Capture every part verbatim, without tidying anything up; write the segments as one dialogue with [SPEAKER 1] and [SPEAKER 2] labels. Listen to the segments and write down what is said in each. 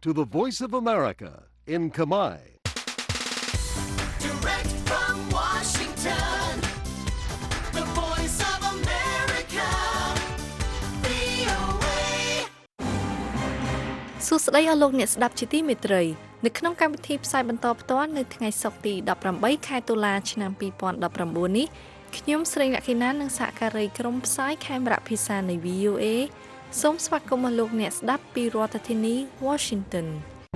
[SPEAKER 1] to the Voice of America in Khmer.
[SPEAKER 2] Direct from Washington, the Voice of America, វី អូ เอ
[SPEAKER 3] សួស្តីអស់លោកអ្នកស្ដាប់ជាទីមេត្រីនៅក្នុងកម្មវិធីផ្សាយបន្តផ្ទាល់នៅថ្ងៃសុក្រទីដប់ប្រាំបីខែតុលាឆ្នាំពីរពាន់ដប់ប្រាំបួននេះខ្ញុំស្រីលក្ខិណានិងសហការីក្រុមផ្សាយខេមរៈភាសានៃ វី អូ เอ សូមស្វាគមន៍លោកអ្នកស្ដាប់ពីរដ្ឋធានី Washington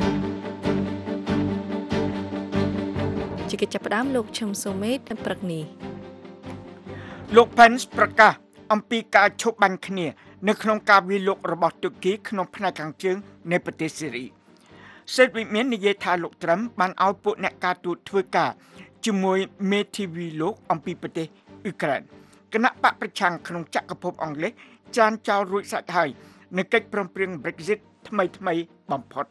[SPEAKER 3] ជាកិច្ចចាប់ផ្ដើមលោកឈឹមសូមេតនៅព្រឹកនេះ
[SPEAKER 4] លោក Pence ប្រកាសអំពីការឈប់បាញ់គ្នានៅក្នុងការវាយលុករបស់ទូគីក្នុងផ្នែកខាងជើងនៃប្រទេសសេរីសេតវិមាននិយាយថាលោកត្រឹមបានឲ្យពួកអ្នកការទូតធ្វើការជាមួយមេធាវីលោកអំពីប្រទេសអ៊ុក្រែនគណៈបកប្រឆាំងក្នុងចក្រភពអង់គ្លេសចានចោលរួចស្រេចហើយនៅកិច្ចព្រមព្រៀង Brexit ថ្មីថ្មីបំផុត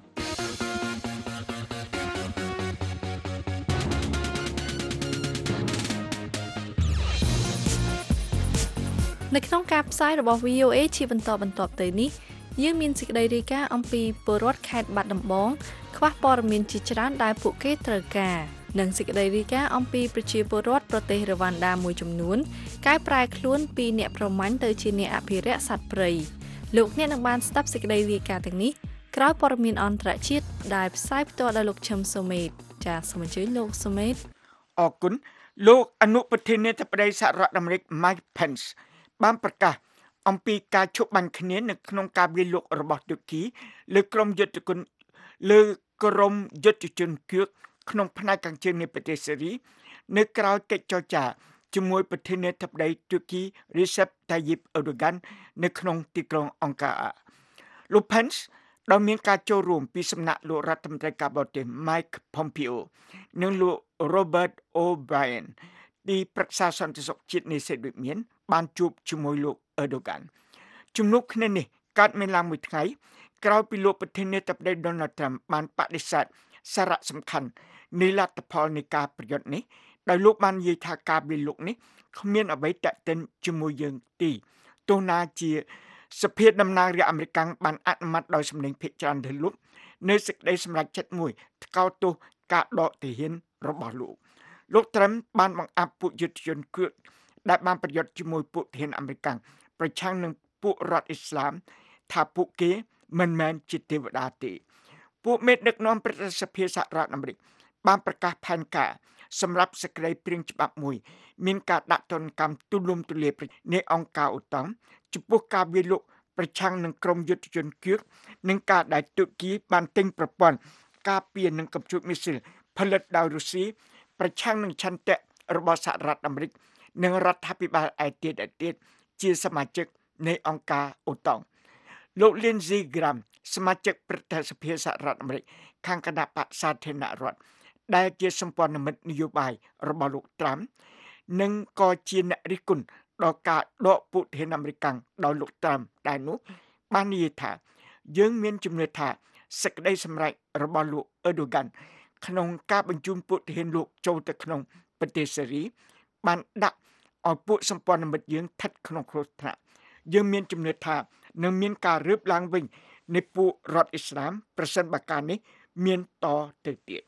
[SPEAKER 3] នៅក្នុងការផ្សាយរបស់ វី អូ เอ ជាបន្តបន្ទាប់ទៅនេះយើងមានសេចក្តីរាយការណ៍អំពីពលរដ្ឋខេត្តបាត់ដំបងខ្វះព័ត៌មានជាច្រើនដែលពួកគេត្រូវការនិងសេចក្តីរាយការណ៍អំពីប្រជាពលរដ្ឋប្រទេសរ៉ូវ៉ាន់ដាមួយចំនួនកែប្រែខ្លួនពីអ្នកប្រមាញ់ទៅជាអ្នកអភិរក្សសត្វព្រៃលោកអ្នកនឹងបានស្ដាប់សេចក្តីរាយការណ៍ទាំងនេះក្រោយព័ត៌មានអន្តរជាតិដែលផ្សាយផ្ទាល់ដោយលោកឈឹមសូមេតចាសសូមអញ្ជើញលោកសូមេត
[SPEAKER 4] អរគុណលោកអនុប្រធានាធិបតីសហរដ្ឋអាមេរិក Mike Pence បានប្រកាសអំពីការឈប់បាញ់គ្នានៅក្នុងការវាយលុករបស់ទូគីលើក្រុមយុទ្ធជនលើក្រុមយុទ្ធជនគឿកក្នុងផ្នែកខាងជើងនៃប្រទេសសេរីនៅក្រៅកិច្ចចរចាជាមួយប្រធានាធិបតីទូគី Recep Tayyip Erdogan នៅក្នុងទីក្រុងអង្ការលោក Pence ដែលមានការចូលរួមពីសំណាក់លោករដ្ឋមន្ត្រីការបរទេស Mike Pompeo និងលោក Robert O'Brien ទីប្រឹក្សាសន្តិសុខជាតិនៃសេតវិមានបានជួបជាមួយលោក Erdogan ជំនួបគ្នានេះកើតមានឡើងមួយថ្ងៃក្រោយពីលោកប្រធានាធិបតី Donald Trump បានបដិសេធសារៈសំខាន់នៃលទ្ធផលនៃការប្រយុទ្ធនេះដោយលោកបាននិយាយថាការវាយលុកនេះគ្មានអ្វីតាក់ទិនជាមួយយើងទេទោះណាជាសភាតំណាងរាស្ត្រអាមេរិកបានអនុម័តដោយសម្លេងភាគច្រើនទៅលោកនៅសេចក្តីសម្រេចចិត្តមួយថ្កោលទោសការដកទាហានរបស់លោកលោកត្រឹមបានបង្អាប់ពួកយុទ្ធជនគឿកដែលបានប្រយុទ្ធជាមួយពួកទាហានអាមេរិកប្រឆាំងនឹងពួករដ្ឋអ៊ីស្លាមថាពួកគេមិនមែនជាទេវតាទេពួកមេដឹកនាំប្រទេសសភាសហរដ្ឋអាមេរិកបានប្រកាសផែនការសម្រាប់សេចក្តីព្រាងច្បាប់មួយមានការដាក់ទណ្ឌកម្មទូលំទូលាយនៃអង្គការអូតុងចំពោះការវាយលុកប្រឆាំងនឹងក្រុមយុទ្ធជនគឿកនិងការដែលទូគីបានទិញប្រព័ន្ធការពារនឹងកំពូលមីស៊ីលផលិតដោយរុស្ស៊ីប្រឆាំងនឹងឆន្ទៈរបស់សហរដ្ឋអាមេរិកនិងរដ្ឋាភិបាលឯទៀតឯទៀតជាសមាជិកនៃអង្គការអូតុងលោក Lindsey Graham សមាជិកប្រតិសភាសហរដ្ឋអាមេរិកខាងគណៈបក្សសាធារណរដ្ឋដែលជាសម្ព័ន្ធមិត្តនយោបាយរបស់លោក Trump និងក៏ជាអ្នករិះគន់ដល់ការដកពួកទាហានអាមេរិកដោយលោក Trump ដែរនោះបាននិយាយថាយើងមានជំនឿថាសេចក្តីសម្រេចរបស់លោក Erdogan ក្នុងការបញ្ជូនពួកទាហានលោកចូលទៅក្នុងប្រទេសសេរីបានដាក់ឲ្យពួកសម្ព័ន្ធមិត្តយើងស្ថិតក្នុងគ្រោះថ្នាក់យើងមានជំនឿថានឹងមានការរើបឡើងវិញនៃពួករដ្ឋអ៊ីស្លាមប្រសិនបើការនេះមានតទៅទៀត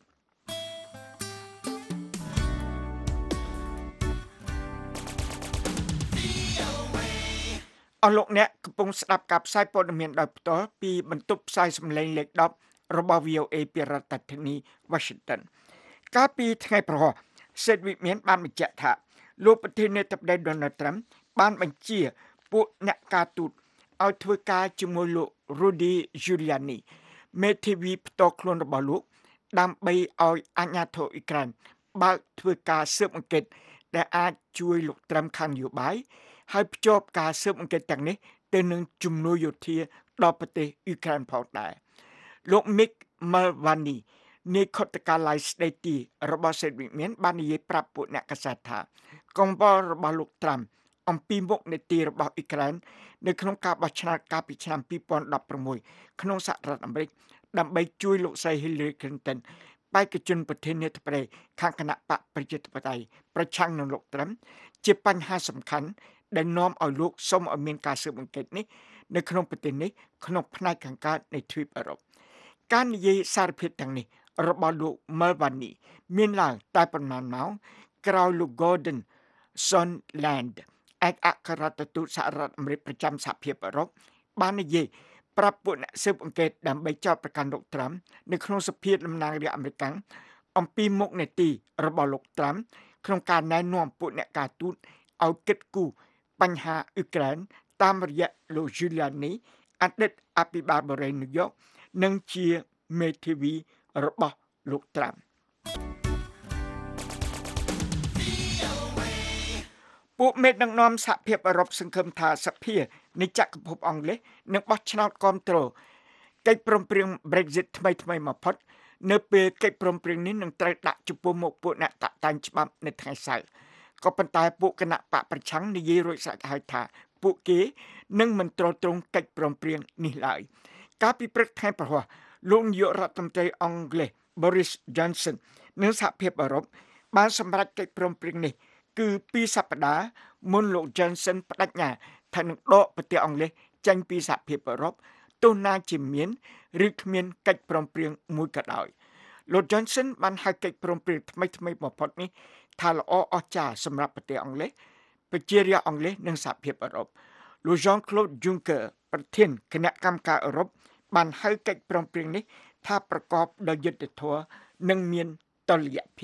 [SPEAKER 4] អរលោកអ្នកកំពុងស្ដាប់ការផ្សាយព័ត៌មានដោយផ្ទាល់ពីបន្ទប់ផ្សាយសម្លេងលេខដប់របស់ វី អូ เอ ពីរដ្ឋធានី Washington កាលពីថ្ងៃប្រហោះសេតវិមានបានបញ្ជាក់ថាលោកប្រធានាធិបតី Donald Trump បានបញ្ជាពួកអ្នកការទូតឲ្យធ្វើការជាមួយលោក Rudy Giuliani មេធាវីផ្ទាល់ខ្លួនរបស់លោកដើម្បីឲ្យអាជ្ញាធរអ៊ុយក្រែនបើកធ្វើការស៊ើបអង្កេតដែលអាចជួយលោកត្រឹមខាងនយោបាយហើយភ្ជាប់ការស៊ើបអង្កេតទាំងនេះទៅនឹងជំនួយយោធាដល់ប្រទេសអ៊ុយក្រែនផងដែរលោក Mick Mulvaney នៃខុទ្ទកាល័យស្ដីទីរបស់សេតវិមានបាននិយាយប្រាប់ពួកអ្នកកាសែតថាកង្វល់របស់លោកត្រាំអំពីមុខនីតិរបស់អ៊ុយក្រែននៅក្នុងការបោះឆ្នោតកាលពីឆ្នាំពីរពាន់ដប់ប្រាំមួយក្នុងសហរដ្ឋអាមេរិកដើម្បីជួយលោកស្រី Hillary Clinton បេក្ខជនប្រធានាធិបតីខាងគណៈបកប្រជាធិបតេយ្យប្រឆាំងនឹងលោកត្រាំជាបញ្ហាសំខាន់ដែលនាំឲ្យលោកសូមឲ្យមានការស៊ើបអង្កេតនេះនៅក្នុងប្រទេសនេះក្នុងផ្នែកខាងកើតនៃទ្វីបអឺរ៉ុបការនិយាយសារភាពទាំងនេះរបស់លោក Mulvaney មានឡើងតែប៉ុន្មានម៉ោងក្រោយលោក Gordon Sondland ឯកអគ្គរដ្ឋទូតសហរដ្ឋអាមេរិកប្រចាំសហភាពអឺរ៉ុបបាននិយាយប្រាប់ពួកអ្នកស៊ើបអង្កេតដើម្បីចោទប្រកាន់លោកត្រាំនៅក្នុងសភាតំណាងរាស្ត្រអាមេរិកអំពីមុខនីតិរបស់លោកត្រាំក្នុងការណែនាំពួកអ្នកការទូតឲ្យគិតគូរបញ្ហាអ៊ុយក្រែនតាមរយៈលោក Giuliani អតីតអភិបាលបូរីញូវយ៉កនិងជាមេធាវីរបស់លោកត្រាំពួកមេដឹកនាំសហភាពអឺរ៉ុបសង្ឃឹមថាសភានៃចក្រភពអង់គ្លេសនឹងបោះឆ្នោតគាំទ្រកិច្ចព្រមព្រៀង Brexit ថ្មីថ្មីបំផុតនៅពេលកិច្ចព្រមព្រៀងនេះនឹងត្រូវដាក់ចំពោះមុខពួកអ្នកតាក់តែងច្បាប់នៅថ្ងៃសៅរ៍ក៏ប៉ុន្តែពួកគណៈបកប្រឆាំងនិយាយរួចស្រេចហើយថាពួកគេនឹងមិនទ្រាំទ្រង់កិច្ចព្រមព្រៀងនេះឡើយកាលពីព្រឹកថ្ងៃប្រហ័សលោកនាយករដ្ឋមន្ត្រីអង់គ្លេស Boris Johnson និងសហភាពអឺរ៉ុបបានសម្រេចកិច្ចព្រមព្រៀងនេះគឺពីរសប្តាហ៍មុនលោក Johnson បដិញ្ញាថានឹងដកប្រទេសអង់គ្លេសចេញពីសហភាពអឺរ៉ុបទោះណាជាមានឬគ្មានកិច្ចព្រមព្រៀងមួយក៏ដោយលោក Johnson បានហៅកិច្ចព្រមព្រៀងថ្មីថ្មីបំផុតនេះថាល្អអស្ចារ្យសម្រាប់ប្រទេសអង់គ្លេសប្រជារាស្ត្រអង់គ្លេសនិងសហភាពអឺរ៉ុបលោក Jean-Claude Juncker ប្រធានគណៈកម្មការអឺរ៉ុបបានហៅកិច្ចព្រមព្រៀងនេះថាប្រកបដោយយុត្តិធម៌និងមានតុល្យភាព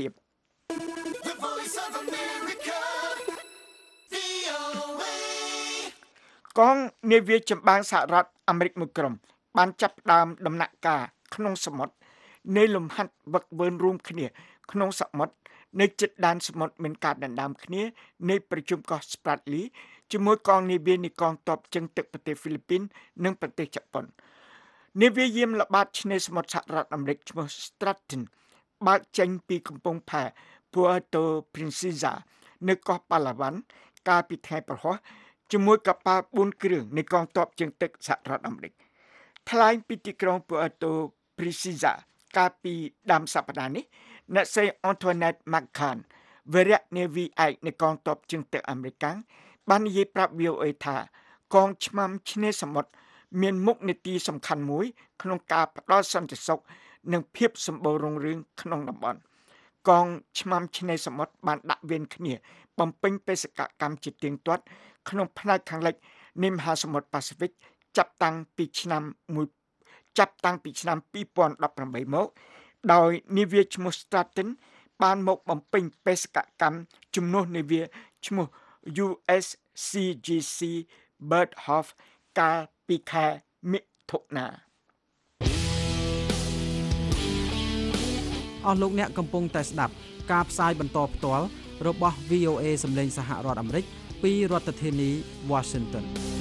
[SPEAKER 2] The voice of America, វី អូ អេ
[SPEAKER 4] កងនាវាចម្បាំងសហរដ្ឋអាមេរិកមួយក្រុមបានចាប់ផ្ដើមដំណាក់កាលក្នុងសមុទ្រនៃលំហាត់វឹកវើរួមគ្នាក្នុងសមុទ្រនៅជិតដែនសមុទ្រមានការដណ្ដើមគ្នានៃប្រជុំកោះ Spratly ជាមួយកងនាវានៃកងទ័ពជើងទឹកប្រទេសហ្វីលីពីននិងប្រទេសជប៉ុននាវាយាមល្បាតឆ្នេរសមុទ្រសហរដ្ឋអាមេរិកឈ្មោះ Stratton បើកចេញពីកំពង់ផែ Puerto Princesa នៅកោះ Palawan កាលពីថ្ងៃប្រហ័សជាមួយកប៉ាល់បួនគ្រឿងនៃកងទ័ពជើងទឹកសហរដ្ឋអាមេរិកថ្លែងពីទីក្រុង Puerto Princesa កាលពីដើមសប្តាហ៍នេះអ្នកស្រី Antoinette McCann វរៈនាវីឯកនៃកងទ័ពជើងទឹកអាមេរិកបាននិយាយប្រាប់ វី អូ អេ ថាកងឆ្មាំឆ្នេរសមុទ្រមានមុខនីតិសំខាន់មួយក្នុងការផ្ដល់សន្តិសុខនិងភាពសម្បូររុងរឿងក្នុងតំបន់កងឆ្មាំឆ្នេរសមុទ្របានដាក់វេនគ្នាបំពេញបេសកកម្មជាទៀងទាត់ក្នុងផ្នែកខាងលិចនៃមហាសមុទ្រប៉ាស៊ីហ្វិកចាប់តាំងពីឆ្នាំមួយចាប់តាំងពីឆ្នាំពីរពាន់ដប់ប្រាំបីមកដោយនាវាឈ្មោះ Stratton បានមកបំពេញបេសកកម្មជំនួសនាវាឈ្មោះ យូ អេស ซี ជី ซี Birdhoff កាលពីខែមិថុនា
[SPEAKER 5] អស់លោកអ្នកកំពុងតែស្ដាប់ការផ្សាយបន្តផ្ទាល់របស់ វី អូ អេ សម្លេងសហរដ្ឋអាមេរិកពីរដ្ឋធានី Washington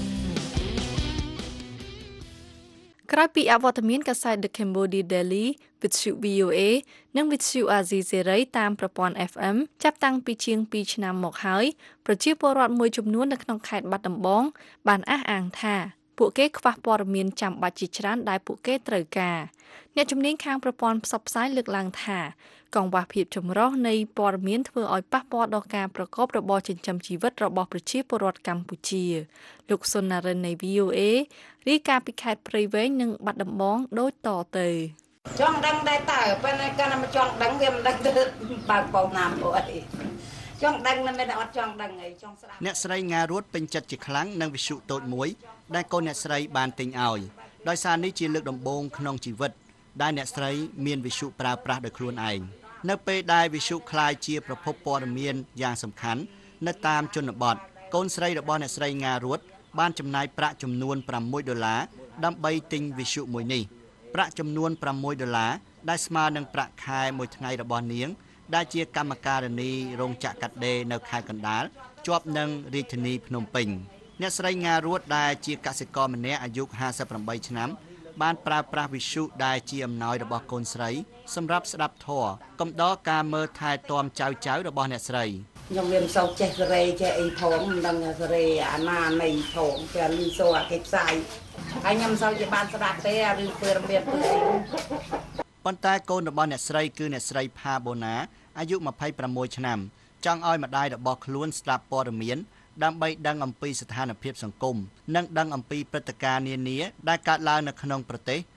[SPEAKER 3] ក្រោយពីអវត្តមានកាសែត The Cambodia Daily វិទ្យុ វី អូ អេ និងវិទ្យុ Asia Series តាមប្រព័ន្ធ អេហ្វ អេម ចាប់តាំងពីជាងពីរឆ្នាំមកហើយប្រជាពលរដ្ឋមួយចំនួននៅក្នុងខេត្តបាត់ដំបងបានអះអាងថាពួកគេខ្វះព័ត៌មានចាំបាច់ជាច្រើនដែលពួកគេត្រូវការអ្នកជំនាញខាងប្រព័ន្ធផ្សព្វផ្សាយលើកឡើងថាកង្វះភាពចម្រុះនៃព័ត៌មានធ្វើឲ្យប៉ះពាល់ដល់ការប្រកបរបរចិញ្ចឹមជីវិតរបស់ប្រជាពលរដ្ឋកម្ពុជាលោកសុនណារិននៃ វី អូ អេ រាយការណ៍ពីខេត្តព្រៃវែងនិងបាត់ដំបងដូចតទៅ
[SPEAKER 6] ចង់ដឹងដែរតើពេលណាកាន់តែចង់ដឹងវាមិនដឹងទៅបើកបោកណាមួយអីចង់ដឹងមិនមែនអត់ចង់ដឹងអីចង់ស្ដាប់
[SPEAKER 7] អ្នកស្រីងារួតពេញចិត្តជាខ្លាំងនឹងវិទ្យុតូចមួយដែលកូនអ្នកស្រីបានទិញឲ្យដោយសារនេះជាលើកដំបូងក្នុងជីវិតដែលអ្នកស្រីមានវិទ្យុប្រើប្រាស់ដោយខ្លួនឯងនៅពេលដែលវិទ្យុក្លាយជាប្រភពព័ត៌មានយ៉ាងសំខាន់នៅតាមជនបទកូនស្រីរបស់អ្នកស្រីងារួតបានចំណាយប្រាក់ចំនួនប្រាំមួយដុល្លារដើម្បីទិញវិទ្យុមួយនេះប្រាក់ចំនួនប្រាំមួយដុល្លារដែលស្មើនឹងប្រាក់ខែមួយថ្ងៃរបស់នាងដែលជាកម្មការិនីរោងចក្រកាត់ដេរនៅខេត្តកណ្ដាលជាប់នឹងរាជធានីភ្នំពេញអ្នកស្រីងារួតដែលជាកសិករម្នាក់អាយុហាសិបប្រាំបីឆ្នាំបានប្រើប្រាស់វិទ្យុដែលជាអំណោយរបស់កូនស្រីសម្រាប់ស្ដាប់ធម៌កំដរការមើលថែទាំចៅចៅរបស់អ្នកស្រី
[SPEAKER 6] ខ្ញុំវាមិនសូវចេះសេរីចេះអីផងមិនដឹងសេរីអាណានៃផងពេលលីសូអាគេផ្សាយហើយខ្ញុំមិនសូវជាបានស្ដាប់ទេអារឿងពើរមៀនពើអី
[SPEAKER 7] ប៉ុន្តែកូនរបស់អ្នកស្រីគឺអ្នកស្រីផាបូណាអាយុម្ភៃប្រាំមួយឆ្នាំចង់ឲ្យម្ដាយរបស់ខ្លួនស្ដាប់ព័ត៌មានដើម្បីដឹងអំពីស្ថានភាពសង្គមនិងដឹងអំពីព្រឹត្តិការណ៍នានាដែលកើតឡើងនៅក្នុងប្រទេស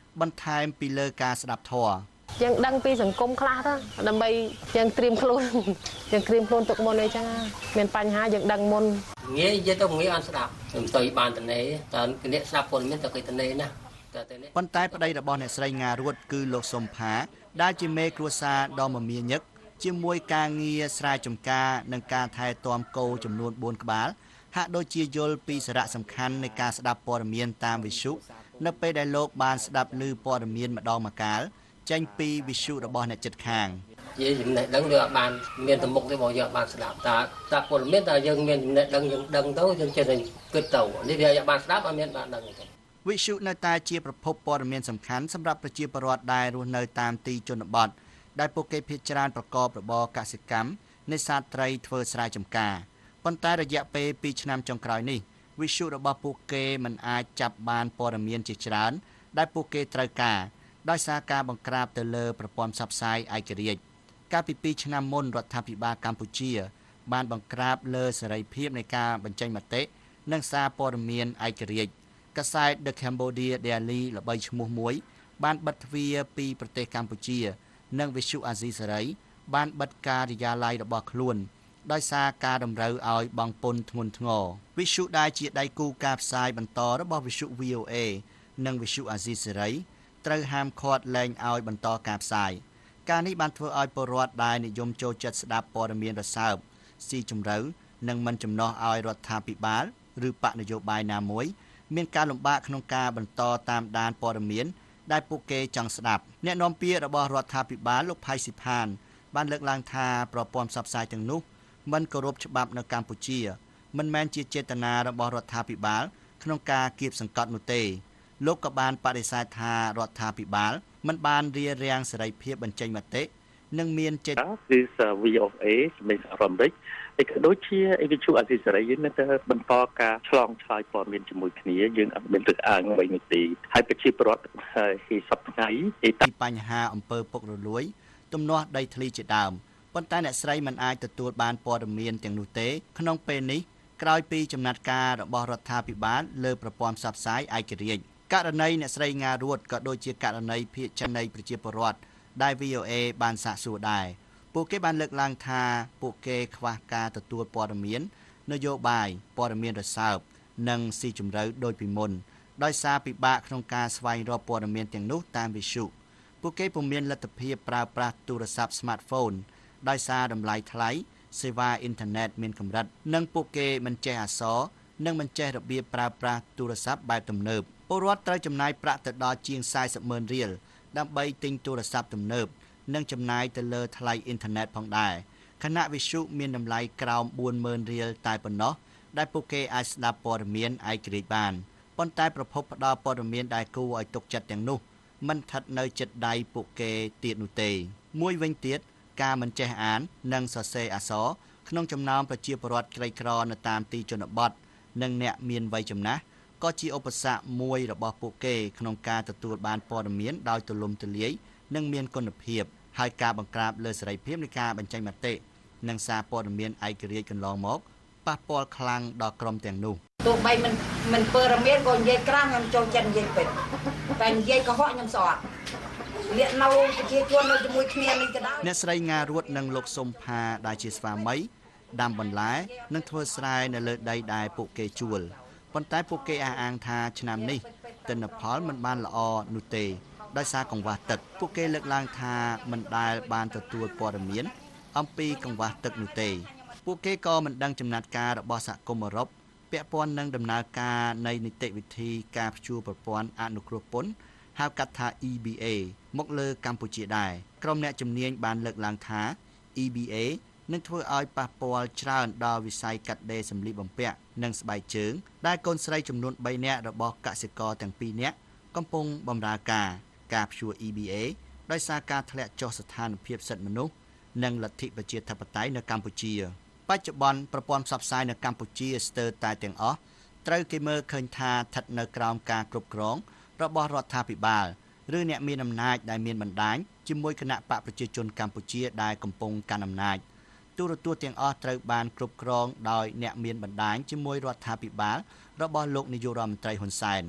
[SPEAKER 7] បន្ថែមពីលើការស្ដាប់ធម៌
[SPEAKER 8] យើងដឹងពីសង្គមខ្លះទៅដើម្បីយើងត្រៀមខ្លួនយើងត្រៀមខ្លួនទុកមុនអីចឹងមានបញ្ហាយើងដឹងមុន
[SPEAKER 9] ងាយនិយាយទៅងាយអត់ស្ដាប់ខ្ញុំស្ទើរបានតនេតែអ្នកស្ដាប់ព័ត៌មានតែគេតនេណាតែតែនេះ
[SPEAKER 7] ប៉ុន្តែប្តីរបស់អ្នកស្រីងារួតគឺលោកសុំផាដែលជាមេគ្រួសារដ៏មមាញឹកជាមួយការងារស្រែចម្ការនិងការថែទាំគោចំនួនបួនក្បាលហាក់ដូចជាយល់ពីសារៈសំខាន់នៃការស្ដាប់ព័ត៌មានតាមវិទ្យុនៅពេលដែលលោកបានស្ដាប់ឮព័ត៌មានម្ដងម្កាលចេញពីវិទ្យុរបស់អ្នកជិតខាង
[SPEAKER 9] និយាយចំណេះដឹងយើងអត់បានមានទំមុខទេបងយើងអត់បានស្ដាប់តែតែព័ត៌មានតែយើងមានចំណេះដឹងយើងដឹងទៅយើងចេះតែគិតទៅនេះវាអត់បានស្ដាប់អត់មានបានដឹងទេ
[SPEAKER 7] វិទ្យុនៅតែជាប្រភពព័ត៌មានសំខាន់សម្រាប់ប្រជាពលរដ្ឋដែលរស់នៅតាមទីជនបទដែលពួកគេភាគច្រើនប្រកបរបរកសិកម្មនេសាទត្រីធ្វើស្រែចម្ការប៉ុន្តែរយៈពេលពីរឆ្នាំចុងក្រោយនេះវិទ្យុរបស់ពួកគេមិនអាចចាប់បានព័ត៌មានជាច្រើនដែលពួកគេត្រូវការដោយសារការបង្ក្រាបទៅលើប្រព័ន្ធផ្សព្វផ្សាយឯករាជ្យកាលពីពីរឆ្នាំមុនរដ្ឋាភិបាលកម្ពុជាបានបង្ក្រាបលើសេរីភាពនៃការបញ្ចេញមតិនិងសារព័ត៌មានឯករាជ្យ កាសែត The Cambodia Daily ល្បីឈ្មោះមួយបានបិទទ្វារពីប្រទេសកម្ពុជានិងវិទ្យុអាស៊ីសេរីបានបិទការិយាល័យរបស់ខ្លួនដោយសារការតម្រូវឲ្យបង់ពន្ធធ្ងន់ធ្ងរវិទ្យុដែលជាដៃគូការផ្សាយបន្តរបស់វិទ្យុ វី អូ អេ និងវិទ្យុអាស៊ីសេរីត្រូវហាមឃាត់លែងឲ្យបន្តការផ្សាយការនេះបានធ្វើឲ្យពលរដ្ឋដែលនិយមចូលចិត្តស្ដាប់ព័ត៌មានរសើបស៊ីជម្រៅនិងមិនចំណោះឲ្យរដ្ឋាភិបាលឬបកនយោបាយណាមួយមានការលំបាកក្នុងការបន្តតាមដានព័ត៌មានដែលពួកគេចង់ស្ដាប់អ្នកនាំពាក្យរបស់រដ្ឋាភិបាលលោកផៃស៊ីផានបានលើកឡើងថាប្រព័ន្ធផ្សព្វផ្សាយទាំងនោះមិនគោរពច្បាប់នៅកម្ពុជាមិនមែនជាចេតនារបស់រដ្ឋាភិបាលក្នុងការគៀបសង្កត់នោះទេលោកក៏បានបដិសេធថារដ្ឋាភិបាលមិនបានរារាំងសេរីភាពបញ្ចេញមតិនិងមានចេតនា
[SPEAKER 10] គឺ វី អូ អេ សម្លេងសហរដ្ឋអាមេរិកឯក៏ដូចជាវិទ្យុអាស៊ីសេរីយើងនៅតែបន្តការឆ្លងឆ្លើយព័ត៌មានជាមួយគ្នាយើងអត់មានទឹកអាងអ្វីនោះទេហើយប្រជាពលរដ្ឋគេសពថ្ងៃពី
[SPEAKER 7] បញ្ហាអំពើពុករលួយទំនាស់ដីធ្លីជាដើមប៉ុន្តែអ្នកស្រីមិនអាចទទួលបានព័ត៌មានទាំងនោះទេក្នុងពេលនេះក្រោយពីចំណាត់ការរបស់រដ្ឋាភិបាលលើប្រព័ន្ធផ្សព្វផ្សាយឯករាជ្យករណីអ្នកស្រីងារួតក៏ដូចជាករណីភាគច្រើននៃប្រជាពលរដ្ឋដែល វី អូ អេ បានសាកសួរដែរពួកគេបានលើកឡើងថាពួកគេខ្វះការទទួលព័ត៌មាននយោបាយព័ត៌មានរសើបនិងស៊ីជម្រៅដូចពីមុនដោយសារពិបាកក្នុងការស្វែងរកព័ត៌មានទាំងនោះតាមវិទ្យុពួកគេពុំមានលទ្ធភាពប្រើប្រាស់ទូរស័ព្ទ smartphone ដោយសារតម្លៃថ្លៃសេវាអ៊ីនធឺណិតមានកម្រិតនិងពួកគេមិនចេះអក្សរនិងមិនចេះរបៀបប្រើប្រាស់ទូរស័ព្ទបែបទំនើបពលរដ្ឋត្រូវចំណាយប្រាក់ទៅដល់ជាងสี่สิบម៉ឺនរៀលដើម្បីទិញទូរស័ព្ទទំនើបនិងចំណាយទៅលើថ្លៃអ៊ីនធឺណិតផងដែរខណៈវិទ្យុមានតម្លៃក្រោមbốnម៉ឺនរៀលតែប៉ុណ្ណោះដែលពួកគេអាចស្ដាប់ព័ត៌មានឯករាជ្យបានប៉ុន្តែប្រភពផ្ដល់ព័ត៌មានដែលគួរឲ្យទុកចិត្តទាំងនោះមិនស្ថិតនៅជិតដៃពួកគេទៀតនោះទេមួយវិញទៀតការមិនចេះអាននិងសរសេរអក្សរក្នុងចំណោមប្រជាពលរដ្ឋក្រីក្រនៅតាមទីជនបទនិងអ្នកមានវ័យចំណាស់ក៏ជាឧបសគ្គមួយរបស់ពួកគេក្នុងការទទួលបានព័ត៌មានដោយទូលំទូលាយនិងមានគុណភាពហើយការបង្ក្រាបលើសេរីភាពនៃការបញ្ចេញមតិនិងសារព័ត៌មានឯករាជ្យកន្លងមកប៉ះពាល់ខ្លាំងដល់ក្រុមទាំងនោះ
[SPEAKER 6] ទោះបីមិនមិនព័ត៌មានក៏និយាយក្រាស់ខ្ញុំចូលចិត្តនិយាយពេកតែនិយាយកុហកខ្ញុំស្អត់លាកនៅប្រជាជននៅជាមួយគ្នានេះក៏ដោយ
[SPEAKER 7] អ្នកស្រីងារួតនិងលោកសុំផាដែលជាស្វាមីដាំបន្លែនិងធ្វើស្រែនៅលើដីដែលពួកគេជួលប៉ុន្តែពួកគេអះអាងថាឆ្នាំនេះទិន្នផលមិនបានល្អនោះទេដោយសារកង្វះទឹកពួកគេលើកឡើងថាមិនដែលបានទទួលព័ត៌មានអំពីកង្វះទឹកនោះទេពួកគេក៏មិនដឹងចំណាត់ការរបស់សហគមន៍អឺរ៉ុបពាក់ព័ន្ធនឹងដំណើរការនៃនីតិវិធីការព្យួរប្រព័ន្ធអនុគ្រោះពន្ធហៅកាត់ថា អ៊ី ប៊ី เอ មកលើកម្ពុជាដែរក្រុមអ្នកជំនាញបានលើកឡើងថា អ៊ី ប៊ី เอ នឹងធ្វើឲ្យប៉ះពាល់ច្រើនដល់វិស័យកាត់ដេរសម្លៀកបំពាក់និងស្បែកជើងដែលកូនស្រីចំនួនបីនាក់របស់កសិករទាំងពីរនាក់កំពុងបម្រើការការព្យួរ អ៊ី ប៊ី เอ ដោយសារការធ្លាក់ចុះស្ថានភាពសិទ្ធិមនុស្សនិងលទ្ធិប្រជាធិបតេយ្យនៅកម្ពុជាបច្ចុប្បន្នប្រព័ន្ធផ្សព្វផ្សាយនៅកម្ពុជាស្ទើរតែទាំងអស់ត្រូវគេមើលឃើញថាស្ថិតនៅក្រោមការគ្រប់គ្រងរបស់រដ្ឋាភិបាលឬអ្នកមានអំណាចដែលមានបណ្ដាញជាមួយគណៈបកប្រជាជនកម្ពុជាដែលកំពុងកាន់អំណាចទូរទស្សន៍ទាំងអស់ត្រូវបានគ្រប់គ្រងដោយអ្នកមានបណ្ដាញជាមួយរដ្ឋាភិបាលរបស់លោកនាយករដ្ឋមន្ត្រីហ៊ុនសែន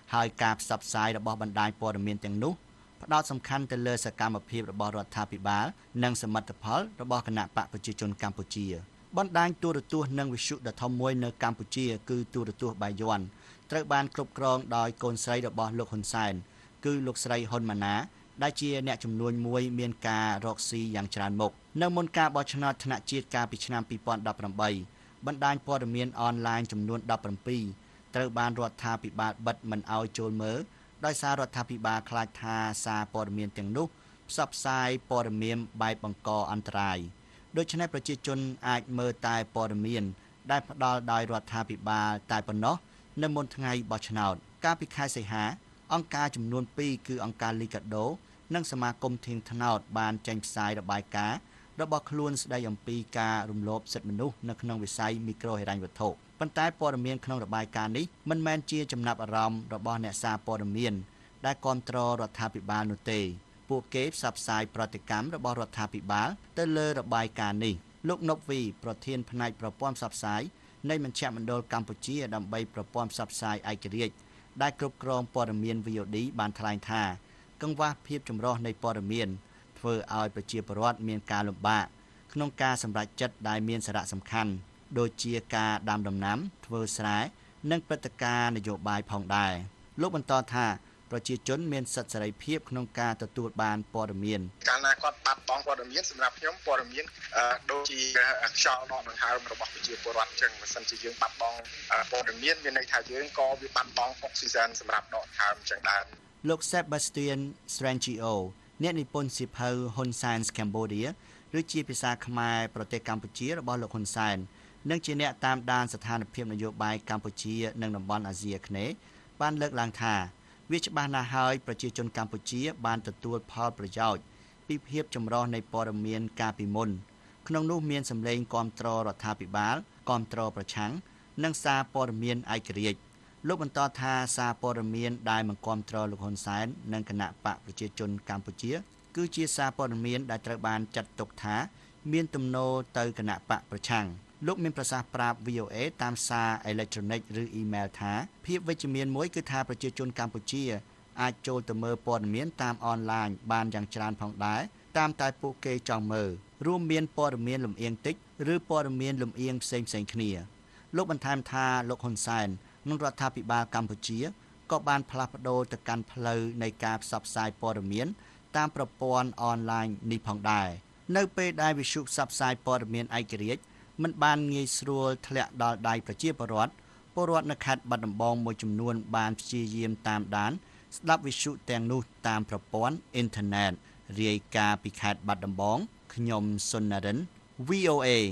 [SPEAKER 7] ហើយការផ្សព្វផ្សាយរបស់បណ្ដាញព័ត៌មានទាំងនោះផ្ដោតសំខាន់ទៅលើសកម្មភាពរបស់រដ្ឋាភិបាលនិងសមិទ្ធផលរបស់គណៈបកប្រជាជនកម្ពុជាបណ្ដាញទូរទស្សន៍និងវិទ្យុដ៏ធំមួយនៅកម្ពុជាគឺទូរទស្សន៍បាយ័នត្រូវបានគ្រប់គ្រងដោយកូនស្រីរបស់លោកហ៊ុនសែនគឺលោកស្រីហ៊ុនម៉ាណាដែលជាអ្នកចំនួនមួយមានការរកស៊ីយ៉ាងច្រើនមុខនៅមុនការបោះឆ្នោតថ្នាក់ជាតិកាលពីឆ្នាំពីរពាន់ដប់ប្រាំបីបណ្ដាញព័ត៌មានអនឡាញចំនួនដប់ប្រាំពីរត្រូវបានរដ្ឋាភិបាលបិទមិនឲ្យចូលមើលដោយសាររដ្ឋាភិបាលខ្លាចថាសារព័ត៌មានទាំងនោះផ្សព្វផ្សាយព័ត៌មានបែបបង្កអន្តរាយដូច្នេះប្រជាជនអាចមើលតែព័ត៌មានដែលផ្ដល់ដោយរដ្ឋាភិបាលតែប៉ុណ្ណោះនៅមុនថ្ងៃបោះឆ្នោតកាលពីខែសីហាអង្គការចំនួនពីរគឺអង្គការលីកាដូនិងសមាគមធាងថ្នោតបានចេញផ្សាយរបាយការណ៍របស់ខ្លួនស្ដីអំពីការរំលោភសិទ្ធិមនុស្សនៅក្នុងវិស័យមីក្រូហិរញ្ញវត្ថុប៉ុន្តែព័ត៌មានក្នុងរបាយការណ៍នេះមិនមែនជាចំណាប់អារម្មណ៍របស់អ្នកសារព័ត៌មានដែលគាំទ្ររដ្ឋាភិបាលនោះទេពួកគេផ្សព្វផ្សាយប្រតិកម្មរបស់រដ្ឋាភិបាលទៅលើរបាយការណ៍នេះលោកណុកវីប្រធានផ្នែកប្រព័ន្ធផ្សព្វផ្សាយនៃមជ្ឈមណ្ឌលកម្ពុជាដើម្បីប្រព័ន្ធផ្សព្វផ្សាយឯករាជ្យដែលគ្រប់គ្រងព័ត៌មាន វី អូ ឌី បានថ្លែងថាកង្វះភាពចម្រុះនៃព័ត៌មានធ្វើឲ្យប្រជាពលរដ្ឋមានការលំបាកក្នុងការសម្រេចចិត្តដែលមានសារៈសំខាន់ដូចជាការដាំដំណាំធ្វើស្រែនិងព្រឹត្តិការណ៍នយោបាយផងដែរលោកបន្តថាប្រជាជនមានសិទ្ធិសេរីភាពក្នុងការទទួលបានព័ត៌មាន
[SPEAKER 11] កាលណាគាត់បាត់បង់ព័ត៌មានសម្រាប់ខ្ញុំព័ត៌មានដូចជាខ្យល់ដកដង្ហើមរបស់ប្រជាពលរដ្ឋអញ្ចឹងបើសិនជាយើងបាត់បង់ព័ត៌មានមានន័យថាយើងក៏វាបាត់បង់អុកស៊ីហ្សែនសម្រាប់ដកដង្ហើមអញ្ចឹងដែរ
[SPEAKER 7] លោក Sebastian Strangio អ្នកនិពន្ធសៀវភៅ Hun Sen's Cambodia ឬជាភាសាខ្មែរប្រទេសកម្ពុជារបស់លោកហ៊ុនសែននិងជាអ្នកតាមដានស្ថានភាពនយោបាយកម្ពុជានិងតំបន់អាស៊ីអាគ្នេយ៍បានលើកឡើងថាវាច្បាស់ណាស់ហើយប្រជាជនកម្ពុជាបានទទួលផលប្រយោជន៍ពីភាពចម្រុះនៃព័ត៌មានកាលពីមុនក្នុងនោះមានសម្លេងគាំទ្ររដ្ឋាភិបាលគាំទ្រប្រឆាំងនិងសារព័ត៌មានឯករាជ្យលោកបន្តថាសារព័ត៌មានដែលមិនគាំទ្រលោកហ៊ុនសែននិងគណៈបកប្រជាជនកម្ពុជាគឺជាសារព័ត៌មានដែលត្រូវបានចាត់ទុកថាមានទំនោរទៅគណៈបកប្រឆាំងលោកមានប្រសាសន៍ប្រាប់ វី អូ អេ តាមសារអេឡិចត្រូនិកឬអ៊ីមែលថាភាពវិជ្ជមានមួយគឺថាប្រជាជនកម្ពុជាអាចចូលទៅមើលព័ត៌មានតាមអនឡាញបានយ៉ាងច្រើនផងដែរតាមតែពួកគេចង់មើលរួមមានព័ត៌មានលំអៀងតិចឬព័ត៌មានលំអៀងផ្សេងៗគ្នាលោកបន្ថែមថាលោកហ៊ុនសែននិងរដ្ឋាភិបាលកម្ពុជាក៏បានផ្លាស់ប្ដូរទៅកាន់ផ្លូវនៃការផ្សព្វផ្សាយព័ត៌មានតាមប្រព័ន្ធអនឡាញនេះផងដែរនៅពេលដែលវិទ្យុផ្សព្វផ្សាយព័ត៌មានឯករាជ្យមិនបានងាយស្រួលធ្លាក់ដល់ដៃប្រជាពលរដ្ឋពលរដ្ឋនៅខេត្តបាត់ដំបងមួយចំនួនបានព្យាយាមតាមដានស្ដាប់វិទ្យុទាំងនោះតាមប្រព័ន្ធអ៊ីនធឺណិតរាយការណ៍ពីខេត្តបាត់ដំបងខ្ញុំសុននរិន វី អូ អេ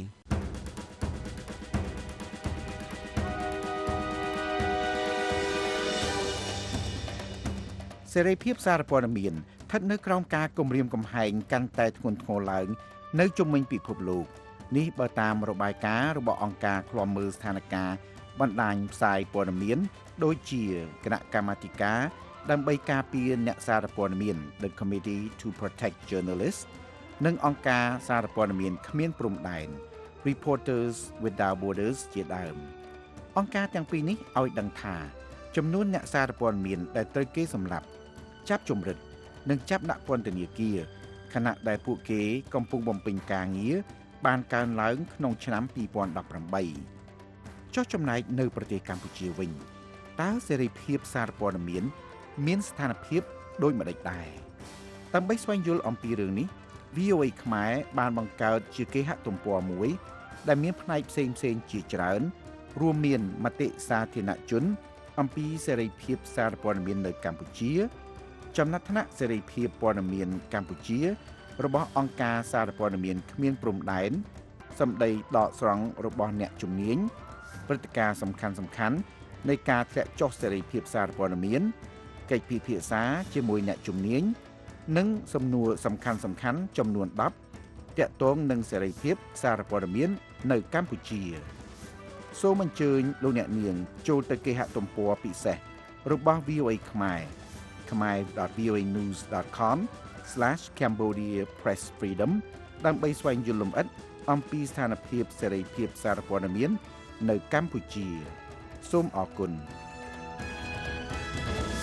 [SPEAKER 12] សេរីភាពសារព័ត៌មានស្ថិតនៅក្រោមការគំរាមកំហែងកាន់តែធ្ងន់ធ្ងរឡើងនៅជុំវិញពិភពលោកនេះបើតាមរបាយការណ៍របស់អង្គការឃ្លាំមើលស្ថានភាពបណ្ដាញផ្សាយព័ត៌មានដូចជាគណៈកម្មាធិការដើម្បីការពារអ្នកសារព័ត៌មាន The Committee to Protect Journalists និងអង្គការសារព័ត៌មានគ្មានព្រំដែន Reporters Without Borders ជាដើមអង្គការទាំងពីរនេះឲ្យដឹងថាចំនួនអ្នកសារព័ត៌មានដែលត្រូវគេសម្លាប់ចាប់ជំរិតនិងចាប់ដាក់ពន្ធនាគារខណៈដែលពួកគេកំពុងបំពេញការងារបានកើនឡើងក្នុងឆ្នាំពីរពាន់ដប់ប្រាំបីចុះចំណែកនៅប្រទេសកម្ពុជាវិញតើសេរីភាពសារព័ត៌មានមានស្ថានភាពដូចម្តេចដែរដើម្បីស្វែងយល់អំពីរឿងនេះ វី អូ អេ ខ្មែរបានបង្កើតជាគេហទំព័រមួយដែលមានផ្នែកផ្សេងៗជាច្រើនរួមមានមតិសាធារណជនអំពីសេរីភាពសារព័ត៌មាននៅកម្ពុជាចំណាត់ថ្នាក់សេរីភាពព័ត៌មានកម្ពុជារបស់អង្គការសារព័ត៌មានគ្មានព្រំដែនសម្ដីដកស្រង់របស់អ្នកជំនាញព្រឹត្តិការណ៍សំខាន់សំខាន់នៃការធ្លាក់ចុះសេរីភាពសារព័ត៌មានកិច្ចពិភាក្សាជាមួយអ្នកជំនាញនិងសំណួរសំខាន់សំខាន់ចំនួនដប់ទាក់ទងនឹងសេរីភាពសារព័ត៌មាននៅកម្ពុជាសូមអញ្ជើញលោកអ្នកនាងចូលទៅគេហទំព័រពិសេសរបស់ វី អូ អេ ខ្មែរ khmer dot v o a news dot com slash cambodia press freedom ដើម្បីស្វែងយល់លម្អិតអំពីស្ថានភាពសេរីភាពសារព័ត៌មាននៅកម្ពុជាសូមអរគុណ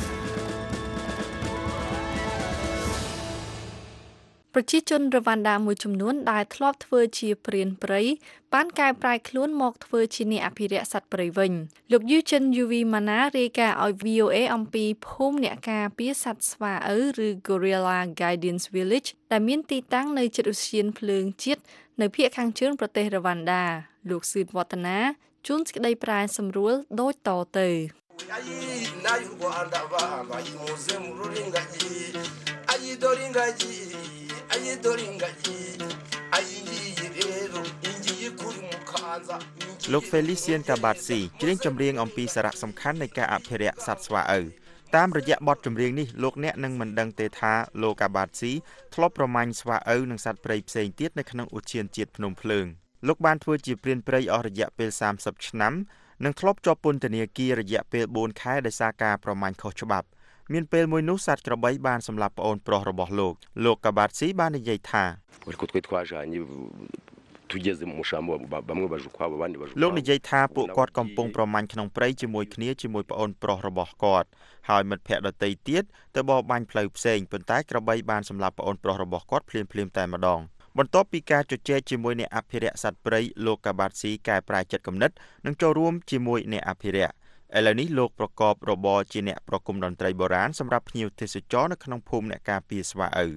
[SPEAKER 3] ប្រជាជនរវ៉ាន់ដាមួយចំនួនដែលធ្លាប់ធ្វើជាព្រានព្រៃបានកែប្រែខ្លួនមកធ្វើជាអ្នកអភិរក្សសត្វព្រៃវិញលោកយូចិនយូវីម៉ាណារាយការណ៍ឲ្យ V O A អំពីភូមិអ្នកការពារសត្វស្វាឪឬ Gorilla Guidance Village ដែលមានទីតាំងនៅជិតឧទ្យានភ្លើងជាតិនៅភាគខាងជើងប្រទេសរវ៉ាន់ដាលោកស៊ឺតវឌ្ឍនាជួនសេចក្តីប្រែសម្រួលដូចតទៅ
[SPEAKER 13] លោក Felician Kabatsi ច្រៀងចម្រៀងអំពីសារៈសំខាន់នៃការអភិរក្សសត្វស្វាឪតាមរយៈបទចម្រៀងនេះលោកអ្នកនឹងមិនដឹងទេថាលោក Kabatsi ធ្លាប់ប្រមាញ់ស្វាឪនិងសត្វព្រៃផ្សេងទៀតនៅក្នុងឧទ្យានជាតិភ្នំភ្លើងលោកបានធ្វើជាព្រានព្រៃអស់រយៈពេលសាមសិបឆ្នាំនិងធ្លាប់ជាប់ពន្ធនាគាររយៈពេលបួនខែដោយសារការប្រមាញ់ខុសច្បាប់មានពេលមួយនោះសត្វក្របីបានសម្លាប់ប្អូនប្រុសរបស់លោកលោក Kabatsi បាននិយាយថាលោកនិយាយថាពួកគាត់កំពុងប្រមាញ់ក្នុងព្រៃជាមួយគ្នាជាមួយប្អូនប្រុសរបស់គាត់ហើយមិត្តភ័ក្តិដទៃទៀតទៅបរបាញ់ផ្លូវផ្សេងប៉ុន្តែក្របីបានសម្លាប់ប្អូនប្រុសរបស់គាត់ភ្លាមៗតែម្ដងបន្ទាប់ពីការជជែកជាមួយអ្នកអភិរក្សសត្វព្រៃលោក Kabatsi កែប្រែចិត្តគំនិតនិងចូលរួមជាមួយអ្នកអភិរក្សឥឡូវនេះលោកប្រកបរបរជាអ្នកប្រគំតន្ត្រីបុរាណសម្រាប់ភ្ញៀវទេសចរនៅក្នុងភូមិអ្នកការពារស្វាឪ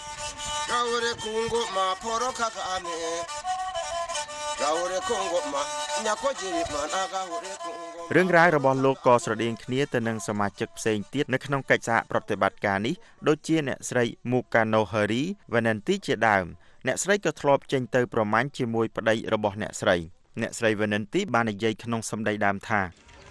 [SPEAKER 13] រឿងរ៉ាវរបស់លោកក៏ស្រដៀងគ្នាទៅនឹងសមាជិកផ្សេងទៀតនៅក្នុងកិច្ចសហប្រតិបត្តិការនេះដូចជាអ្នកស្រី Mukanohari Vananti ជាដើមអ្នកស្រីក៏ធ្លាប់ចេញទៅប្រមាញ់ជាមួយប្តីរបស់អ្នកស្រីអ្នកស្រី Vananti បាននិយាយក្នុងសម្ដីដើមថា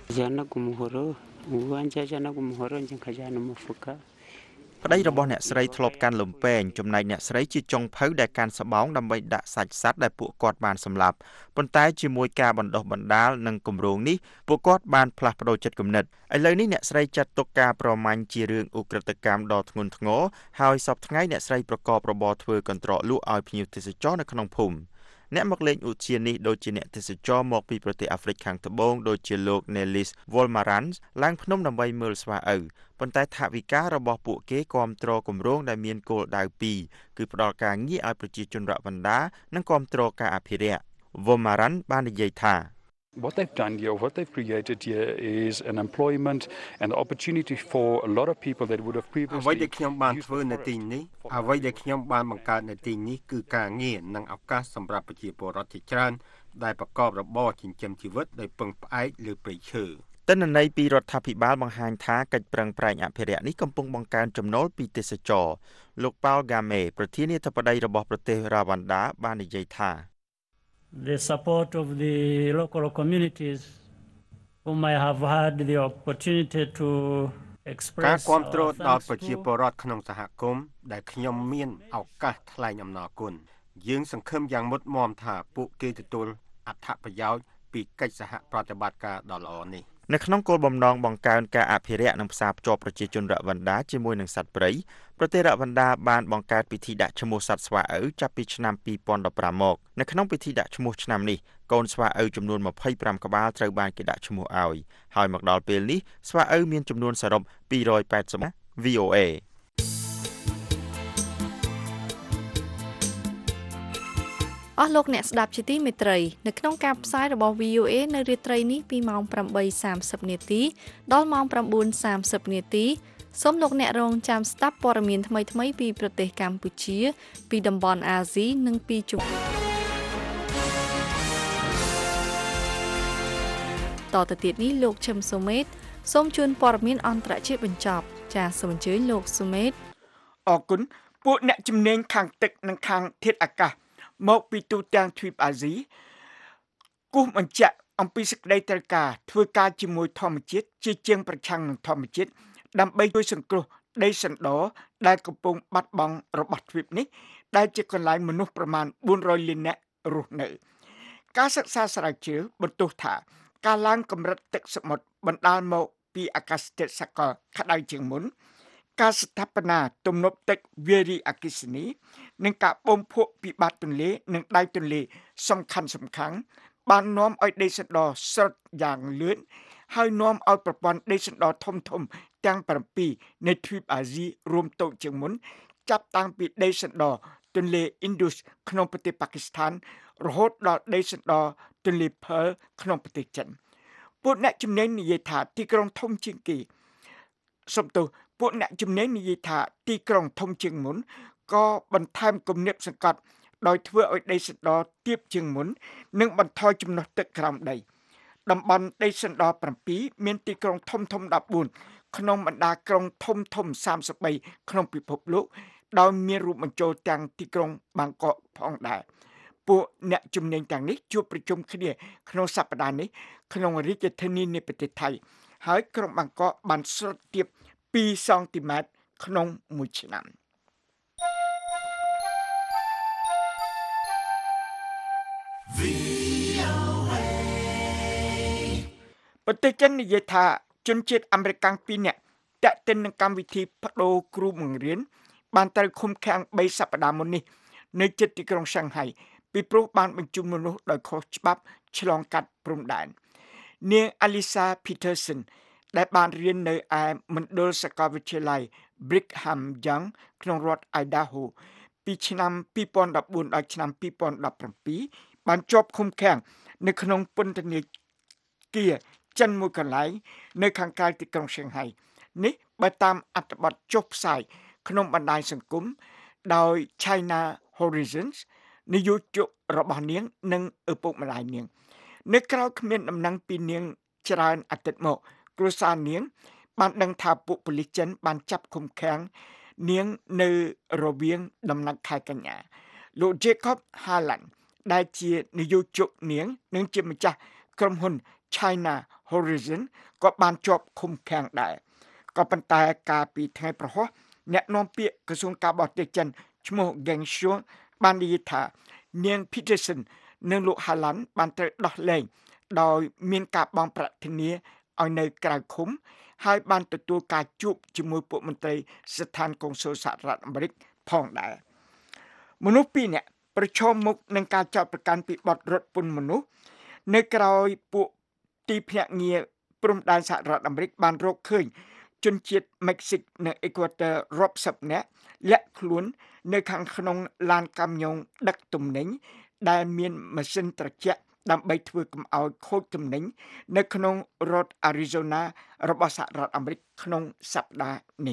[SPEAKER 13] ប្តីរបស់អ្នកស្រីធ្លាប់កាន់លំពែងចំណែកអ្នកស្រីជាចុងភៅដែលកាន់សបោងដើម្បីដាក់សាច់សត្វដែលពួកគាត់បានសម្លាប់ប៉ុន្តែជាមួយការបណ្ដុះបណ្ដាលនិងគម្រោងនេះពួកគាត់បានផ្លាស់ប្ដូរចិត្តគំនិតឥឡូវនេះអ្នកស្រីចាត់ទុកការប្រមាញ់ជារឿងឧក្រិដ្ឋកម្មដ៏ធ្ងន់ធ្ងរហើយសពថ្ងៃអ្នកស្រីប្រកបរបរធ្វើកន្ត្រកលក់ឲ្យភ្ញៀវទេសចរនៅក្នុងភូមិអ្នកមកលេងឧទ្យាននេះដូចជាអ្នកទេសចរមកពីប្រទេសអាហ្វ្រិកខាងត្បូងដូចជាលោក Nelis Volmarans ឡើងភ្នំដើម្បីមើលស្វាឪប៉ុន្តែថវិការបស់ពួកគេគាំទ្រគម្រោងដែលមានគោលដៅពីរគឺផ្ដល់ការងារឲ្យប្រជាជនរវ៉ាន់ដានិងគាំទ្រការអភិរក្ស Volmarans បាននិយាយថា
[SPEAKER 14] What they've done here, what they've created here is an employment and opportunity for a lot of people that would have previously
[SPEAKER 15] អ្វីដែលខ្ញុំបានធ្វើនៅទីនេះអ្វីដែលខ្ញុំបានបង្កើតនៅទីនេះគឺការងារនិងឱកាសសម្រាប់ប្រជាពលរដ្ឋជាច្រើនដែលប្រកបរបរចិញ្ចឹមជីវិតដោយពឹងផ្អែកលើព្រៃឈើ
[SPEAKER 13] ទិន្នន័យពីរដ្ឋាភិបាលបង្ហាញថាកិច្ចប្រឹងប្រែងអភិរក្សនេះកំពុងបង្កើនចំណូលពីទេសចរលោក Paul Game ប្រធានាធិបតីរបស់ប្រទេសរវ៉ាន់ដាបាននិយាយថា
[SPEAKER 16] The support of the local communities whom I have had the opportunity to express
[SPEAKER 15] ការគាំទ្រដល់ប្រជាពលរដ្ឋក្នុងសហគមន៍ដែលខ្ញុំមានឱកាសថ្លែងអំណរគុណយើងសង្ឃឹមយ៉ាងមុតមាំថាពួកគេទទួលអត្ថប្រយោជន៍ពីកិច្ចសហប្រតិបត្តិការដ៏ល្អនេះ
[SPEAKER 13] នៅក្នុងគោលបំណងបង្កើនការអភិរក្សនិងផ្សារភ្ជាប់ប្រជាជនរវ៉ាន់ដាជាមួយនឹងសត្វព្រៃប្រទេសរវ៉ាន់ដាបានបង្កើតពិធីដាក់ឈ្មោះសត្វស្វាឪចាប់ពីឆ្នាំពីរពាន់ដប់ប្រាំមកនៅក្នុងពិធីដាក់ឈ្មោះឆ្នាំនេះកូនស្វាឪចំនួនម្ភៃប្រាំក្បាលត្រូវបានគេដាក់ឈ្មោះឲ្យហើយមកដល់ពេលនេះស្វាឪមានចំនួនសរុបពីររយប៉ែតសិប V O A
[SPEAKER 3] អស់លោកអ្នកស្ដាប់ជាទីមេត្រីនៅក្នុងការផ្សាយរបស់ V O A នៅរាត្រីនេះពីម៉ោងប្រាំបីសាមសិបនាទីដល់ម៉ោងប្រាំបួនសាមសិបនាទីសូមលោកអ្នករងចាំស្ដាប់ព័ត៌មានថ្មីៗពីប្រទេសកម្ពុជាពីតំបន់អាស៊ីនិងពីជុំតទៅទៀតនេះលោកឈឹមសូមេតសូមជូនព័ត៌មានអន្តរជាតិបញ្ចប់ចាសសូមអញ្ជើញលោកសូមេត
[SPEAKER 4] អរគុណពួកអ្នកជំនាញខាងទឹកនិងខាងធាតុអាកាសមកពីទូទាំងទ្វីបអាស៊ីគូសបញ្ជាក់អំពីសេចក្តីត្រូវការធ្វើការជាមួយធម្មជាតិជាជាងប្រឆាំងនឹងធម្មជាតិដើម្បីជួយសង្គ្រោះដីសណ្ដដែលកំពុងបាត់បង់របស់ទ្វីបនេះដែលជាកន្លែងមនុស្សប្រមាណបួនរយលាននាក់រស់នៅការសិក្សាស្រាវជ្រាវបន្ទោសថាការឡើងកម្រិតទឹកសមុទ្របណ្ដាលមកពីអាកាសធាតុសកលក្តៅជាងមុនការស្ថាបនាទំនប់ទឹកវារីអគ្គិសនីនិងការបំភក់ពីបាតទន្លេនិងដៃទន្លេសំខាន់សំខាន់បាននាំឲ្យដីសណ្ដស្រុតយ៉ាងលឿនហើយនាំឲ្យប្រព័ន្ធដីសណ្ដធំធំទាំងប្រាំពីរនៃទ្វីបអាស៊ីរួមតូចជាងមុនចាប់តាំងពីដីសណ្ដទន្លេ Indus ក្នុងប្រទេសប៉ាគីស្ថានរហូតដល់ដីសណ្ដទន្លេ Pearl ក្នុងប្រទេសចិនពួកអ្នកជំនាញនិយាយថាទីក្រុងធំជាងគេសំទោសពួកអ្នកជំនាញនិយាយថាទីក្រុងធំជាងមុនក៏បន្ថែមគំនាបសង្កត់ដោយធ្វើឲ្យដីសណ្ដទាបជាងមុននិងបន្ថយចំណុះទឹកក្រោមដីតំបន់ដីសណ្ដ7មានទីក្រុងធំធំ14ក្នុងបណ្ដាក្រុងធំធំ33ក្នុងពិភពលោកដោយមានរួមបញ្ចូលទាំងទីក្រុងបាងកកផងដែរពួកអ្នកជំនាញទាំងនេះជួបប្រជុំគ្នាក្នុងសប្តាហ៍នេះក្នុងរាជធានីនៃប្រទេសថៃហើយក្រុងបាងកកបានស្រុតទាប2សង់ទីម៉ែត្រក្នុងមួយឆ្នាំប្រទេសចិននិយាយថាជនជាតិអាមេរិកពីរនាក់តាក់ទិននឹងកម្មវិធីប្តូរគ្រូបង្រៀនបានត្រូវឃុំឃាំង3សប្តាហ៍មុននេះនៅជិតទីក្រុងសាំងហៃពីព្រោះបានបញ្ជូនមនុស្សដោយខុសច្បាប់ឆ្លងកាត់ព្រំដែននាង Alisa Peterson ដែលបានរៀននៅឯមណ្ឌលសាកលវិទ្យាល័យ Brigham Young ក្នុងរដ្ឋ Idaho ពីឆ្នាំ2014ដល់ឆ្នាំ2017បានជាប់ឃុំឃាំងនៅក្នុងពន្ធនាគារចិនមួយកន្លែងនៅខាងក្រៅទីក្រុងសាំងហៃនេះបើតាមអត្ថបទចុះផ្សាយក្នុងបណ្ដាញសង្គមដោយ China Horizons នាយកជករបស់នាងនិងឪពុកម្ដាយនាងនៅក្រៅគ្មានដំណឹងពីនាងច្រើនអាទិត្យមកគ្រួសារនាងបានដឹងថាពួកប៉ូលីសចិនបានចាប់ឃុំឃាំងនាងនៅរវាងដំណាក់ខែកញ្ញាលោក Jacob Harlan ដែលជានាយកជកនាងនិងជាម្ចាស់ក្រុមហ៊ុន China Horizon ក៏បានជាប់ឃុំឃាំងដែរក៏ប៉ុន្តែកាលពីថ្ងៃប្រហោះអ្នកនាំពាក្យក្រសួងការបរទេសចិនឈ្មោះ Geng Shuang បាននិយាយថានាង Peterson និងលោក Harlan បានត្រូវដោះលែងដោយមានការបង់ប្រាក់ធានាឲ្យនៅក្រៅឃុំហើយបានទទួលការជួបជាមួយពួកមន្ត្រីស្ថានកុងស៊ុលសហរដ្ឋអាមេរិកផងដែរមនុស្សពីរនាក់ប្រឈមមុខនឹងការចោទប្រកាន់ពីបទរត់ពន្ធមនុស្សនៅក្រៅពួកទីភ្នាក់ងារព្រំដែនសហរដ្ឋអាមេរិកបានរកឃើញជនជាតិមិចស៊ីកនិងអ៊ីក្វាទ័ររាប់សិបនាក់លាក់ខ្លួននៅខាងក្នុងឡានកាំយ៉ុងដឹកទំនិញដែលមានម៉ាស៊ីនត្រជាក់ដើម្បីធ្វើកុំឲ្យខូចទំនិញនៅក្នុងរដ្ឋ Arizona របស់សហរដ្ឋអាមេរិកក្នុងសប្តាហ៍នេះ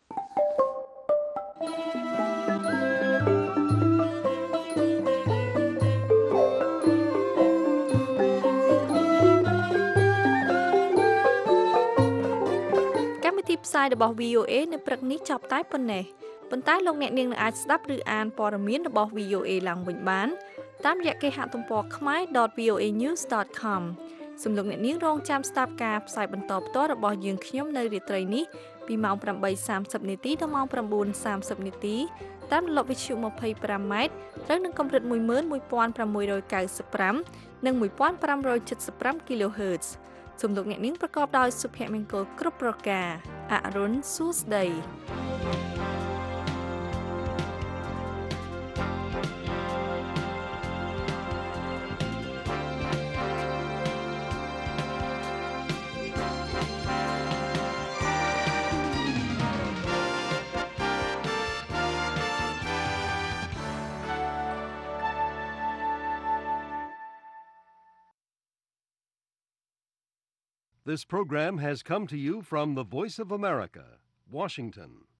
[SPEAKER 3] ទីផ្សាយរបស់ វី អូ អេ នៅព្រឹកនេះចប់តែប៉ុណ្ណេះប៉ុន្តែលោកអ្នកនាងនឹងអាចស្ដាប់ឬអានព័ត៌មានរបស់ វី អូ អេ ឡើងវិញបានតាមរយៈគេហទំព័រ khmae dot v o a news dot com សូមលោកអ្នកនាងរងចាំស្ដាប់ការផ្សាយបន្តផ្ទាល់របស់យើងខ្ញុំនៅរាត្រីនេះពីម៉ោងeight thirtyនាទីដល់ម៉ោងnine thirtyនាទីតាមរលកវិទ្យុtwenty-fiveម៉ែត្រត្រូវនឹងកម្រិតone one six nine fiveនិងfifteen seventy-five គីឡូហឺតซ์សូមលោកអ្នកនាងប្រកបដោយសុភមង្គលគ្រប់ប្រការអរុនសួស្ដី
[SPEAKER 1] This program has come to you from the Voice of America, Washington.